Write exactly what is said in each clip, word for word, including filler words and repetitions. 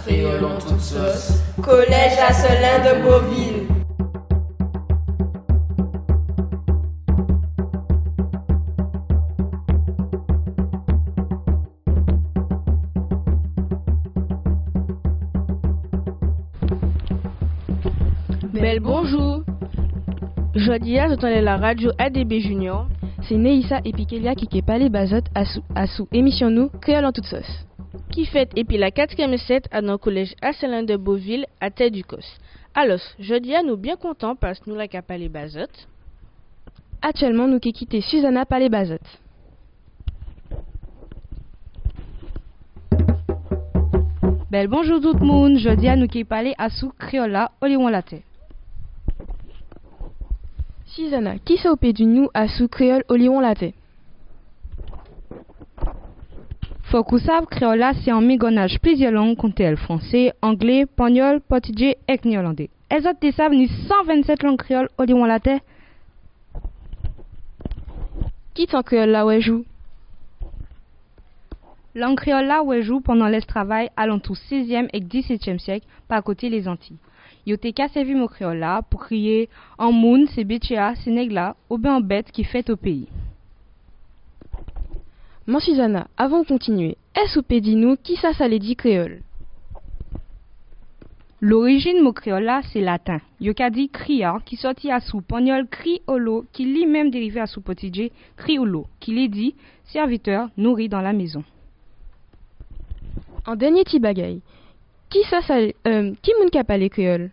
créole en toute sauce. Collège Asselin de Beauville. Bel bonjour. Jodi, j'entendais la radio A D B Junior. C'est Neissa et Pikelia qui qui parlé bazot à sous à sous émission nous créole en toute sauce. Qui fête et puis la quatrième set à dans le collège Asselin de Beauville à Terre du Cos. Alors, jodi nous bien contents parce que nous la parlé bazot. Actuellement nous qui quitté Susanna parler bazot. Bel bonjour tout le monde. Jodi nous qui parlé à sous créole là Olion la terre. Susanna, qui s'est opé du nous à sous créole au lion laté? Faut qu'on sache créole là c'est un mégonnage plusieurs langues comptez le français, anglais, espagnol, portugais et néerlandais. Elles autres des savent ni cent vingt-sept langues créoles au lion laté. Qui t'en créole là ouais joue? Langue créole là ouais joue pendant les travail allant tout seizième et dix-septième siècle par côté les Antilles. Yo te ka servi mon créole là pour crier en moun c'est bétia c'est nègla ou bien en bête qui fait au pays. Mon Susanna, avant de continuer, est-ce ou pédinou qui ça ça les dit créole? L'origine mon créole là c'est latin. Yo ka dit cria qui sorti à sous pagnol criolo qui lui-même dérivé à sous potidje criolo qui les dit serviteur nourri dans la maison. En dernier petit bagaille, qui ça ça euh, qui moun ka parler créole?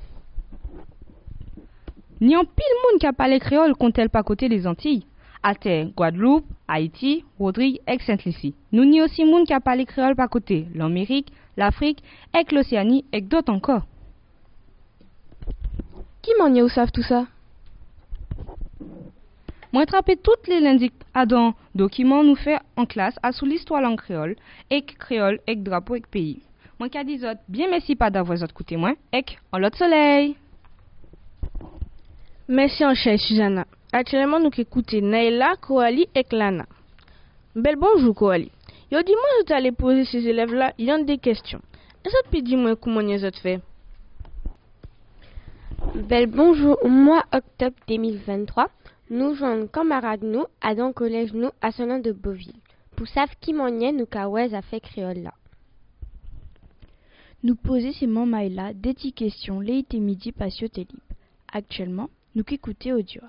Ni en pile moun qui a parlé créole compte-t-elle pas côté les Antilles. À terre, Guadeloupe, Haïti, Rodrigue et Saint-Lucie. Nous ni aussi moun qui a parlé créole pas côté l'Amérique, l'Afrique, et l'Océanie et d'autres encore. Qui m'en y a ou savent tout ça? Moi attrapé toutes les lundis à dans documents nous fait en classe à sous l'histoire langue créole, et créole et drapeau et pays. Moi qui a dit autres, bien merci pas d'avoir autres côté moi, et en l'autre soleil. Merci en chère Susanna. Actuellement, nous écoutons Naila, Koali et Lana. Bel bonjour Koali. Yo dis-moi, je t'allais poser ces élèves-là, il y a des questions. Est-ce que tu peux dire comment ils ont fait? Bel bonjour, au mois octobre deux mille vingt-trois, nous jouons camarades nous à dans collège nous à Asselin de Beauville. Pour savoir qui m'en est nous kawez a fait créole là. Nous poser ces mamans-là des petites questions l'été midi patio libre. Actuellement, nous écoutons audio.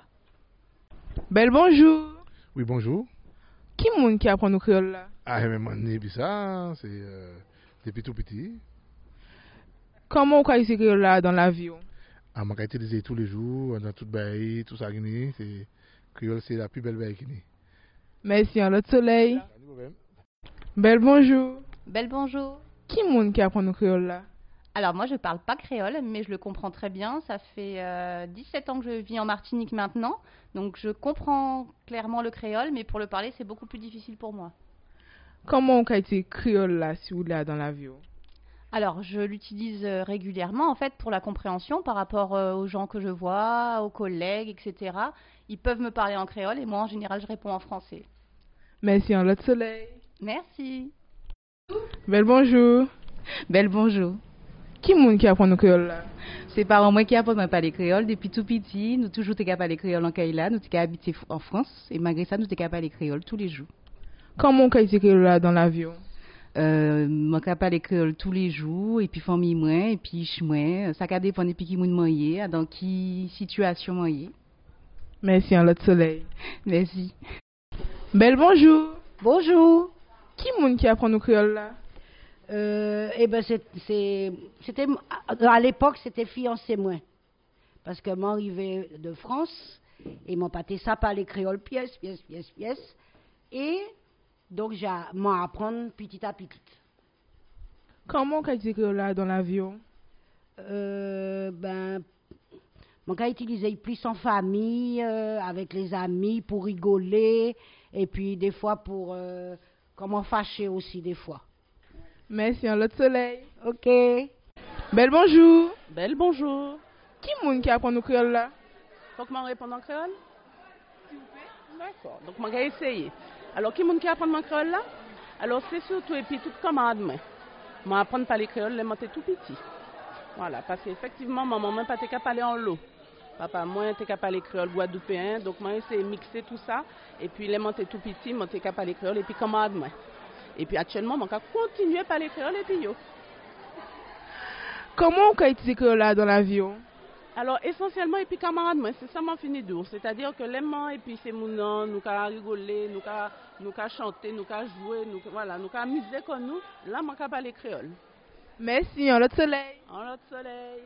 Bel bonjour. Oui, bonjour. Qui moun qui apprend nos créoles là? Ah, mais mon nez, ça, c'est euh, depuis tout petit. Comment on peut utiliser créole là dans l'avion? Ah, on peut utiliser tous les jours, dans toute baie, tout ça, c'est créole, c'est la plus belle baie qui n'est. Merci, en l'autre soleil. Bel bonjour. Bel bonjour. Qui moun qui apprend nos créoles là? Alors moi je parle pas créole mais je le comprends très bien, ça fait euh, dix-sept ans que je vis en Martinique maintenant, donc je comprends clairement le créole mais pour le parler c'est beaucoup plus difficile pour moi. Comment on peut utiliser créole là si vous l'avez dans l'avion? Alors je l'utilise régulièrement en fait pour la compréhension par rapport euh, aux gens que je vois, aux collègues, et cetera. Ils peuvent me parler en créole et moi en général je réponds en français. Merci, en l'autre soleil. Merci. Bel bonjour. Bel bonjour. Qui moun qui apprend nos créoles là? C'est parents moi qui apprennent à parler créole depuis tout petit. Nous toujours été parler créole en Kaila, nous été habité en France et malgré ça nous été parler créole tous les jours. Comment on peut utiliser créole là dans l'avion? Euh, moi qui parler créole tous les jours et puis famille moi et puis moi, ça ca dépend depuis qui moun moyen, dans qui situation moyen. Merci, en l'autre soleil. Merci. Bel bonjour. Bonjour. Qui moun qui apprend nos créoles là? Euh, eh ben c'est, c'est, c'était à l'époque c'était fiancé moi parce que moi arrivé de France et mon pâté ça par les créoles pièce pièce pièce pièce et donc j'ai m'en apprendre petit à petit. Comment on peut utiliser créole là dans l'avion? Euh, ben mon cas utiliser plus en famille euh, avec les amis pour rigoler et puis des fois pour euh, comment fâcher aussi des fois. Merci, en l'autre soleil. Ok. Bel bonjour. Bel bonjour. Qui moun qui apprend nos créoles là? Faut que je réponde en créole? S'il vous plaît. D'accord. Donc, je vais essayer. Alors, qui moun qui apprend mon créole là? Alors, c'est surtout et puis tout commande moi. Moi, apprendre à parler créole, les monter tout petit. Voilà, parce qu'effectivement, maman, moi, pas t'es qu'à parler en l'eau. Papa, moi, t'es qu'à parler créole guadeloupéen, donc moi, c'est mixer tout ça. Et puis, les monter tout petit, moi, t'es qu'à parler créole, et puis, camarade, moi. Et puis, actuellement, moi, qu'à continuer à parler créole, et puis, yo. Comment on peut utiliser créole là dans l'avion? Alors, essentiellement, et puis camarade, moi, c'est ça mon fini d'où. C'est-à-dire que les mains, et puis c'est mon nom, nous qu'à rigoler, nous qu'à nous qu'à chanter, nous qu'à jouer, nous voilà, nous qu'à amuser comme nous. Là, moi, qu'à parler créole. Merci, en l'autre soleil. En l'autre soleil.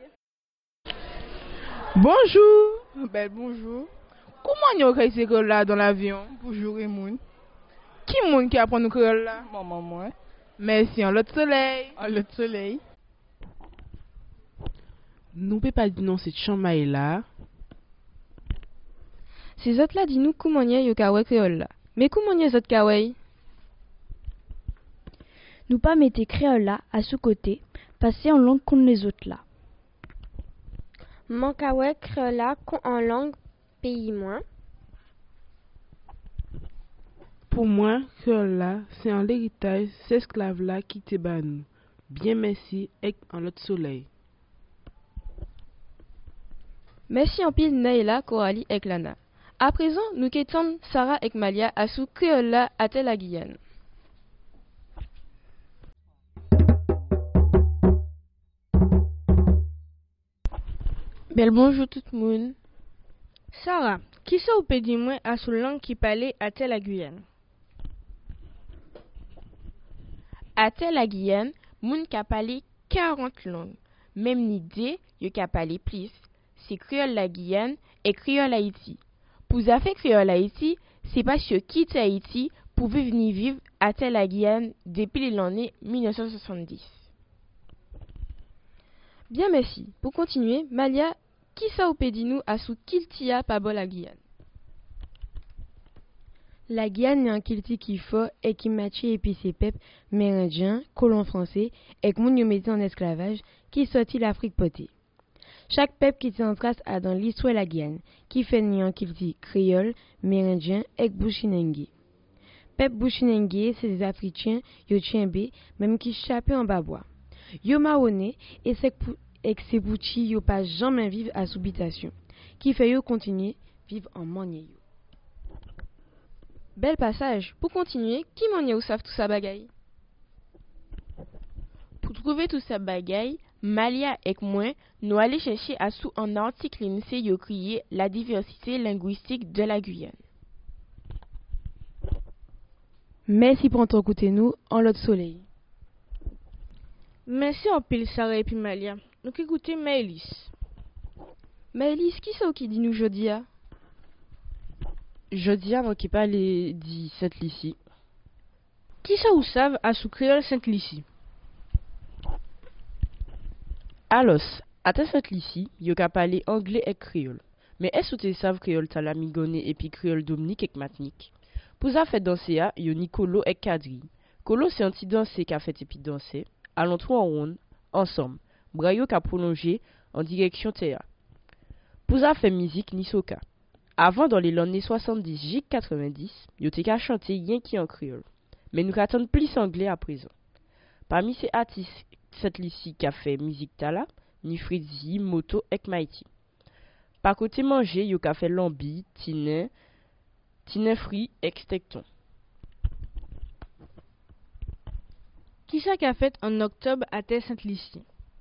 Bonjour. Belle bonjour. Comment on peut utiliser créole là dans l'avion? Bonjour, Raymond. Qui monde qui apprend nous créole là? Maman, moi. Merci, en l'autre soleil. En l'autre soleil. Nous ne pouvons pas dire non, c'est chamaille là. Ces autres là, dis-nous comment y a kawe créole là. Mais comment y a ces autres kawe? Nous pas mettre créole là à ce côté, passer en langue contre les autres là. Mon kawe créole là en langue pays moins. Pour moi, créole là, c'est un héritage, c'est esclave là qui te bat nous. Bien merci, et en l'autre soleil. Merci en pile Naïla, Coralie et Lana. À présent, nous quittons Sarah et Malia à sous créole là à tel la Guyane. Bel bonjour tout le monde. Sarah, qui ça ou peut dire moi à sous langue qui parlait à tel la Guyane? À tel la Guyane, moun ka parlé quarante langues. Même l'idée, yo ka parlé plus. C'est créole la Guyane et créole Haïti. Pour ça fait créole Haïti, c'est parce que quitte Haïti pour venir vivre à tel la Guyane depuis l'année mille neuf cent soixante-dix. Bien merci. Pour continuer, Malia, qui ça ou pédi nous à sous kiltia pas bol la Guyane? La Guyane est un kilti qui faut et qui matche et puis ses peuples mérindiens, colons français et que moun yo mette en esclavage qui sorti l'Afrique potée. Chaque peuple qui s'en trace a dans l'histoire la Guyane, qui fait ni un kilti créole, mérindien et bouchinengue. Peuple bouchinengue, c'est des Africains, yo tchembe, même qui chapé en babois. Yo marronné et c'est que ces bouchi yo pas jamais vivre à subitation, qui fait yo continuer vivre en manier yo. Bel passage. Pour continuer, qui m'en y ou savent tout ça bagaille? Pour trouver tout ça bagaille, Malia et moi, nous allons chercher à sous un article lycée yo crié la diversité linguistique de la Guyane. Merci pour ton écouter nous en l'autre soleil. Merci en pile Sarah et puis Malia. Nous écoutons Maëlys. Maëlys, qui c'est qui dit nous jodia? Jodia, moi qui parle dit Sainte-Lucie. Qui ça ou savent à sous créole Sainte-Lucie? Alors, à Sainte-Lucie, yo ka parle anglais et créole. Mais est-ce que tu savent créole talamigone et puis créole dominique et matnik? Pour ça fait danser à yo ni Colo et Kadri. Colo c'est un petit danser qui a fait et puis danser. Allons trois en ronde, ensemble. Brayo qui a prolongé en direction Théa. Pour ça fait musique ni soca. Avant, dans les années soixante-dix jusqu'à quatre-vingt-dix, yo te ka chanter rien qui en créole. Mais nous attendons plus anglais à présent. Parmi ces artistes, cette lycée qui a fait musique tala, ni Fritzi, Moto et Mighty. Par côté manger, yo ka fait lambi, tine, tine frit et stekton. Qui ça qu'a fait en octobre à Terre Sainte-Lucie?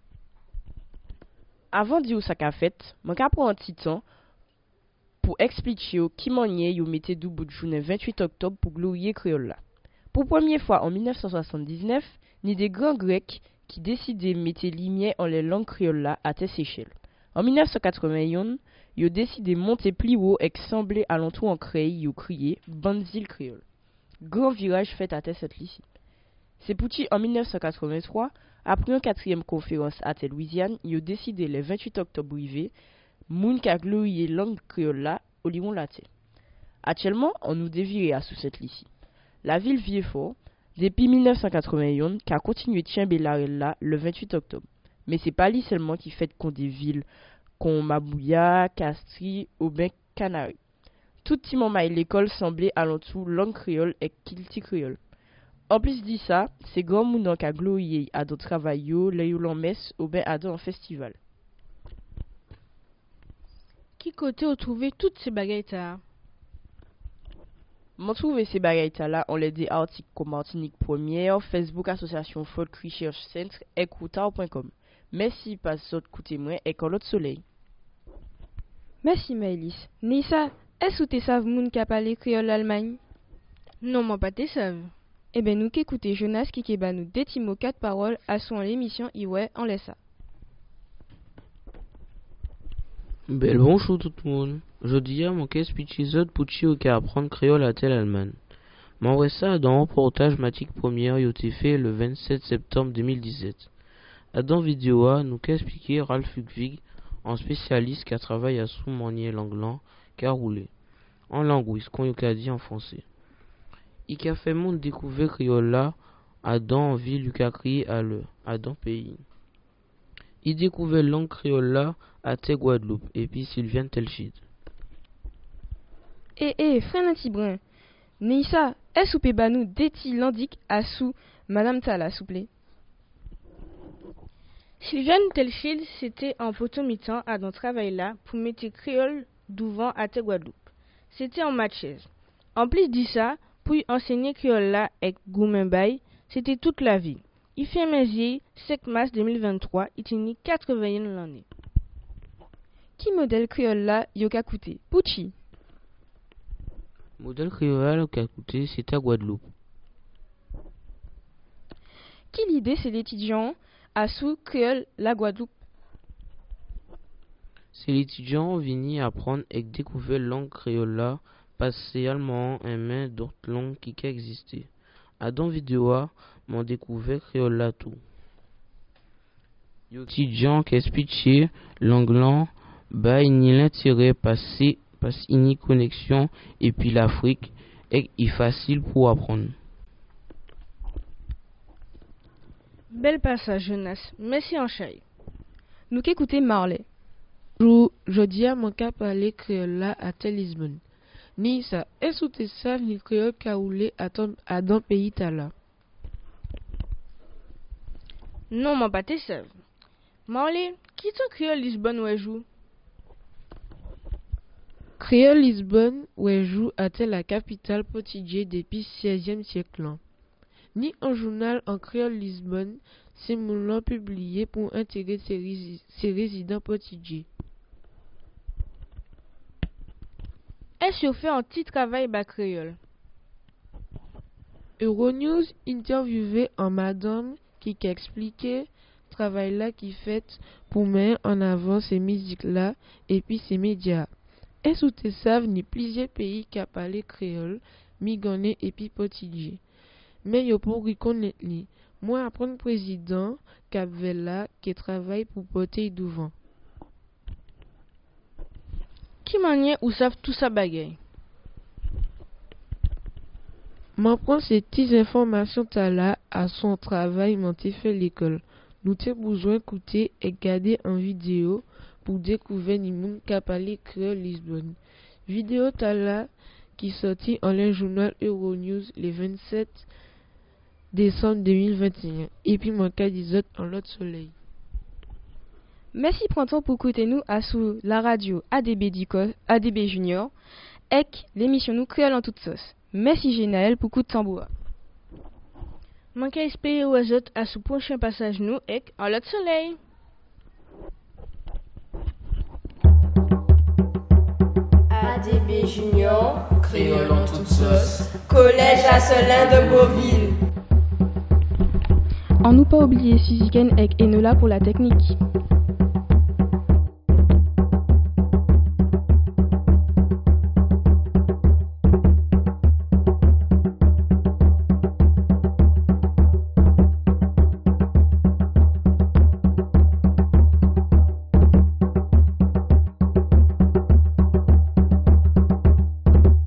Avant de dire ça qu'a fait, je vais prendre un petit temps pour expliquer qui maniait yo mette du bout de journée vingt-huit octobre pour glorier créole là. Pour première fois en mille neuf cent soixante-dix-neuf, ni des grands grecs qui décidaient mettre lumière en les langues créoles là à tes Seychelles. En mille neuf cent quatre-vingt-un, yo décidé monter plus haut et sembler alentour en créole yo crié Banzil créole. Grand virage fait à tes cette lycée. C'est pour en mille neuf cent quatre-vingt-trois, après une quatrième conférence à tes Louisiane, yo décidé le vingt-huit octobre rivé moun ka glorier langue créole là au Lyon latin. Actuellement, on nous dévire à sous cette lycée. La ville Vieux-Fort, depuis mille neuf cent quatre-vingt-un, qui a continué de chamber là le vingt-huit octobre. Mais c'est pas lui seulement qui fait qu'on des villes comme Mabouya, Castries ou bien Canary. Tout petit moment l'école semblait alentour langue créole et kilti créole. En plus de ça, c'est grand monde qui a gloyé à d'autres travail yo, le yo l'en messe ou ben à d'autres festival. Qui côté ont trouvé toutes ces bagailles là? M'en trouvé ces bagailles là, on les des articles comme Martinique Première, Facebook Association Folk Research Centre et Koutao point com. Merci pas d'autres côté moi et quand l'autre soleil. Merci Maëlys. Nissa, est-ce que tu savent moun qui a parlé créole l'Allemagne? Non, moi pas te savent. Eh ben nous qu'écouter Jonas qui keba nous des mots quatre paroles à son l'émission Iwe en laissa. Bel bonjour tout le monde. Je dis à mon caisse pichizot pour chio qui apprendre créole à tel Allemagne. M'envoie ça dans un reportage Matique Première qui a été fait le vingt-sept septembre deux mille dix-sept. Dans vidéo a nous qu'expliquer Ralph Hugvig, un spécialiste qui a travaillé à sous manier l'anglan qui a roulé en linguiste qu'on y a dit en français. Il a fait monde découvrir créole là à dans ville lui a crié à le à dans pays. Il découvert langue créole là à te Guadeloupe et puis Sylviane Telchid. Eh eh frère Natibrin, Nissa, est-ce que bah nous déti l'indique à sous Madame Tala s'il vous plaît? Sylviane Telchid c'était en potomitan à dans travail là pour mettre créole devant à te Guadeloupe. C'était en matchaise. En plus de ça, pour enseigner créole là avec Goumenbaï, c'était toute la vie. Il fait mesier cinq mars deux mille vingt-trois, il tenait quatre-vingts ans l'année. Qui modèle créole là yoka coûté? Pucci. Modèle créole yoka coûté, c'était à Guadeloupe. Qui l'idée c'est l'étudiant à sous créole la Guadeloupe? C'est l'étudiant venu apprendre et découvrir langue créole là, passer allemand et main d'autres langues qui existaient. À dans vidéo, m'ont découvert créole là tout. L'étudiant qui expliquait l'anglais, bah il n'y l'intérêt passé, parce qu'il n'y connexion et puis l'Afrique est facile pour apprendre. Bel passage Jonas, merci en chai. Nous qu'écouter Marley. Je dis à mon cap parler créole là à tel Lisbonne. Ni ça, est-ce que tu sais ni créole qu'a roulé à ton à dans pays tala? Non, moi pas te savent. Marley, qui ton créole Lisbonne ou joue? Créole Lisbonne ou joue à tel la capitale portugaise depuis seizième siècle. Ni un journal en créole Lisbonne, c'est mon nom publié pour intégrer ses, rési ses résidents portugais. Est-ce que fait un petit travail bas créole? Euronews interviewé en madame qui a expliqué travail là qui fait pour mettre en avant ces musiques là et puis ces médias. Est-ce que tu savent ni plusieurs pays qui a parlé créole, migonais et puis portugais. Mais yo pour reconnaître ni moi apprendre président Capvela qui travaille pour porter devant. Qui manière ou savent tout ça bagaille? M'apprend ces petites informations là à son travail m'ont fait l'école. Nous t'ai besoin d'écouter et garder en vidéo pour découvrir ni moun qui a parlé créole Lisbonne. Vidéo là qui sortit en le journal Euronews le vingt-sept décembre deux mille vingt et un et puis mon cas disot en l'autre soleil. Merci printemps pour écouter nous à sous la radio A D B Dico, A D B Junior et l'émission nous créole en toute sauce. Merci Génaël pour coup de tambour. Manque à espérer aux autres à ce prochain passage nous et en l'autre soleil. A D B Junior, créole en toute sauce, collège Asselin de Beauville. En nous pas oublier Suziken et Enola pour la technique.